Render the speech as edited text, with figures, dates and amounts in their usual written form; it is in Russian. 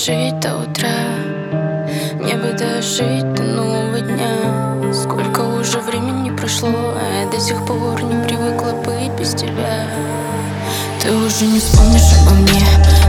дожить до утра, мне бы дожить до нового дня. Сколько уже времени прошло, а я до сих пор не привыкла быть без тебя. Ты уже не вспомнишь обо мне,